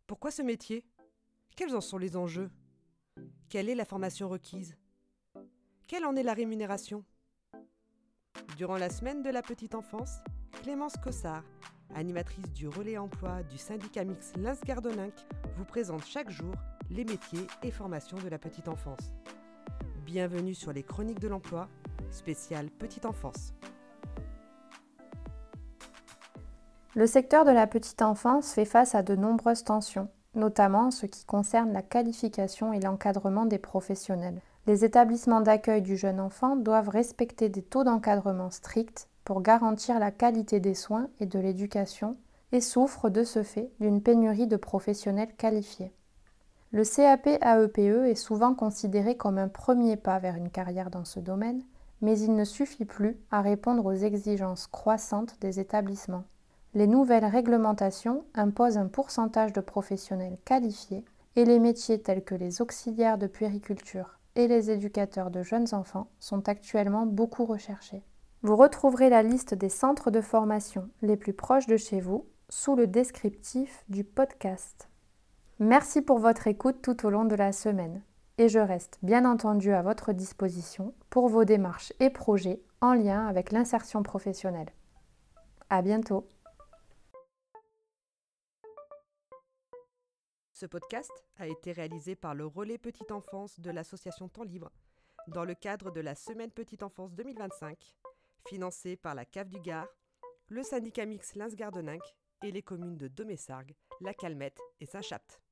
Pourquoi ce métier ? Quels en sont les enjeux ? Quelle est la formation requise ? Quelle en est la rémunération ? Durant la semaine de la petite enfance, Clémence Cossard, animatrice du relais emploi du syndicat mixte Lens-Gardoninck, vous présente chaque jour les métiers et formations de la petite enfance. Bienvenue sur les Chroniques de l'emploi, spéciale petite enfance. Le secteur de la petite enfance fait face à de nombreuses tensions, notamment en ce qui concerne la qualification et l'encadrement des professionnels. Les établissements d'accueil du jeune enfant doivent respecter des taux d'encadrement stricts pour garantir la qualité des soins et de l'éducation et souffrent de ce fait d'une pénurie de professionnels qualifiés. Le CAP-AEPE est souvent considéré comme un premier pas vers une carrière dans ce domaine, mais il ne suffit plus à répondre aux exigences croissantes des établissements. Les nouvelles réglementations imposent un pourcentage de professionnels qualifiés et les métiers tels que les auxiliaires de puériculture et les éducateurs de jeunes enfants sont actuellement beaucoup recherchés. Vous retrouverez la liste des centres de formation les plus proches de chez vous sous le descriptif du podcast. Merci pour votre écoute tout au long de la semaine et je reste bien entendu à votre disposition pour vos démarches et projets en lien avec l'insertion professionnelle. À bientôt. Ce podcast a été réalisé par le relais petite enfance de l'association Temps Libre dans le cadre de la Semaine Petite Enfance 2025, financée par la CAF du Gard, le syndicat mixte Lens-Gardoninck et les communes de Domessargues, La Calmette et Saint-Chapt.